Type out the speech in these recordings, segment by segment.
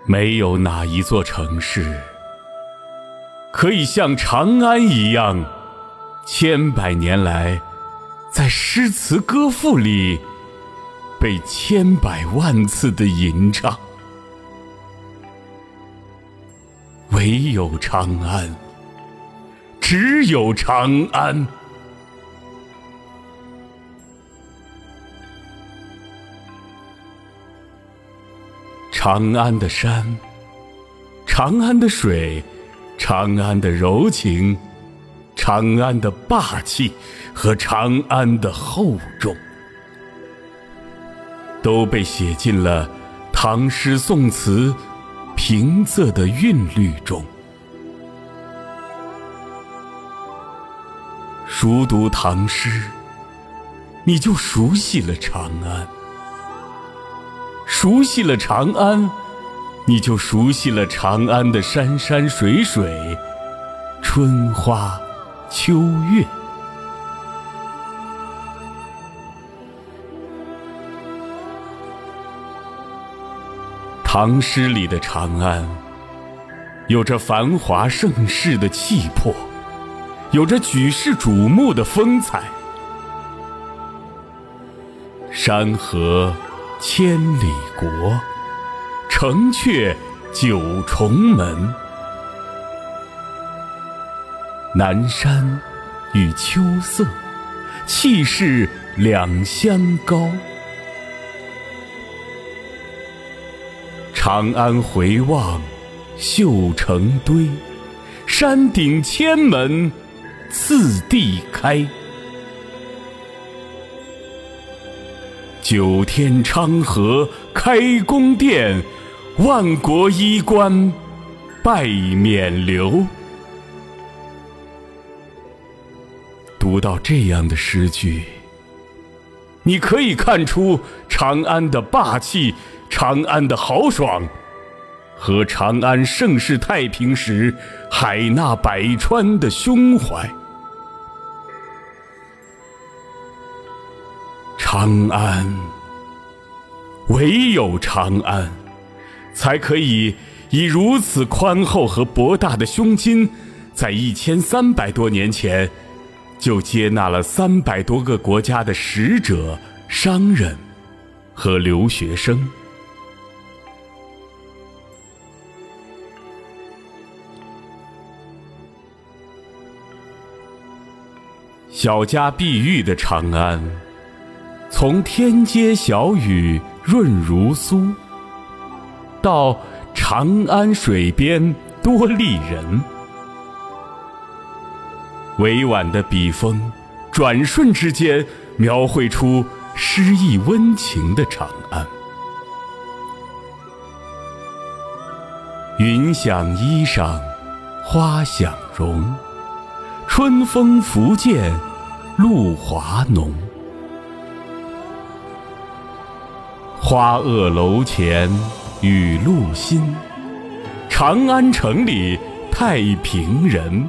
没有哪一座城市可以像长安一样，千百年来在诗词歌赋里被千百万次的吟唱。唯有长安，只有长安。长安的山，长安的水，长安的柔情，长安的霸气和长安的厚重，都被写进了唐诗宋词平仄的韵律中。熟读唐诗，你就熟悉了长安；熟悉了长安，你就熟悉了长安的山山水水，春花秋月。唐诗里的长安，有着繁华盛世的气魄，有着举世瞩目的风采。山河千里国，城阙九重门。南山与秋色，气势两相高。长安回望绣成堆，山顶千门次第开。九天昌河开宫殿，万国衣冠拜冕旒。读到这样的诗句，你可以看出长安的霸气，长安的豪爽，和长安盛世太平时海纳百川的胸怀。长安，唯有长安，才可以以如此宽厚和博大的胸襟，在1300多年前就接纳了300多个国家的使者、商人和留学生。小家碧玉的长安，从天街小雨润如酥，到长安水边多丽人。委婉的笔锋，转瞬之间描绘出诗意温情的长安。云想衣裳花想容，春风拂槛露华浓。花萼楼前雨露新，长安城里太平人。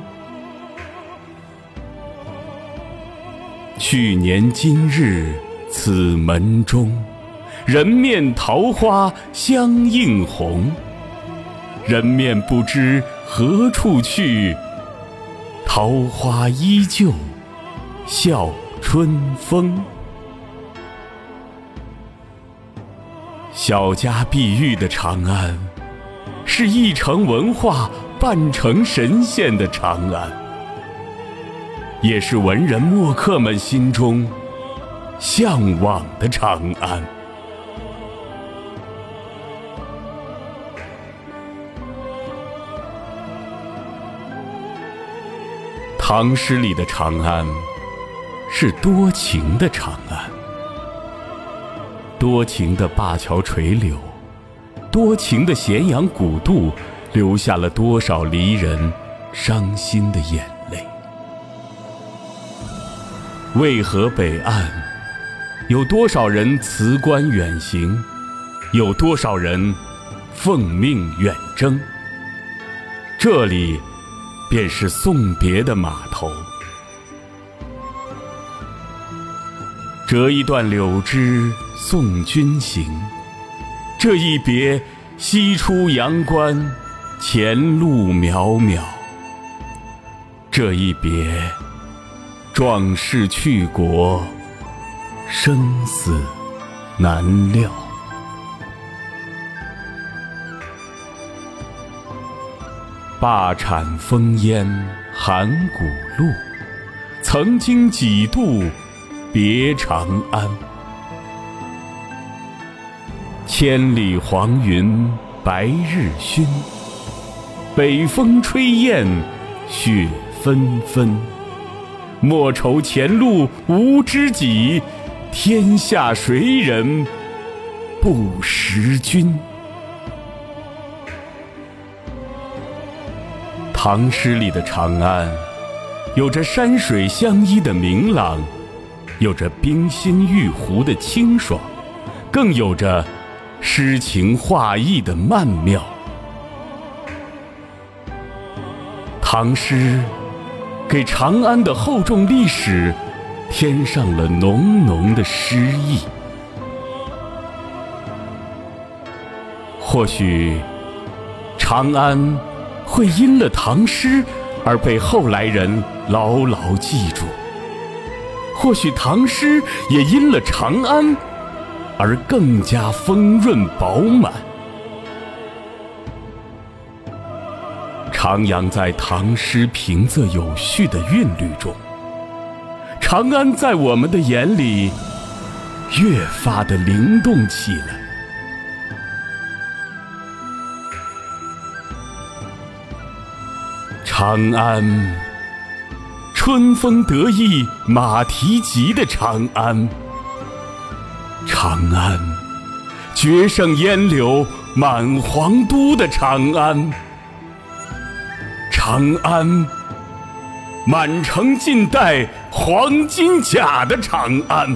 去年今日此门中，人面桃花相映红。人面不知何处去，桃花依旧笑春风。小家碧玉的长安，是一城文化半城神仙的长安，也是文人墨客们心中向往的长安。唐诗里的长安，是多情的长安。多情的灞桥垂柳，多情的咸阳古渡，留下了多少离人伤心的眼泪。渭河北岸，有多少人辞官远行，有多少人奉命远征。这里便是送别的码头。折一段柳枝送君行，这一别西出阳关，前路渺渺。这一别，壮士去国，生死难料。灞产风烟函谷路，曾经几度别长安。千里黄云白日曛，北风吹雁雪纷纷。莫愁前路无知己，天下谁人不识君。唐诗里的长安，有着山水相依的明朗，有着冰心玉壶的清爽，更有着诗情画意的曼妙。唐诗给长安的厚重历史添上了浓浓的诗意。或许长安会因了唐诗而被后来人牢牢记住，或许唐诗也因了长安而更加丰润饱满。徜徉在唐诗平仄有序的韵律中，长安在我们的眼里越发的灵动起来。长安，春风得意马蹄疾的长安。长安，决胜烟柳满皇都的长安。长安，满城尽带黄金甲的长安。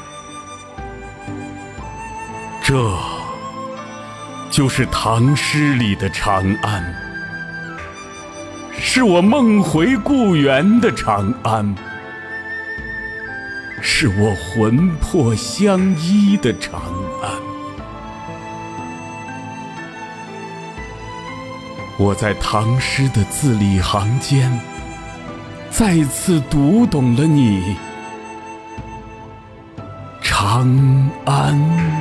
这就是唐诗里的长安，是我梦回故园的长安，是我魂魄相依的长安。我在唐诗的字里行间，再次读懂了你，长安。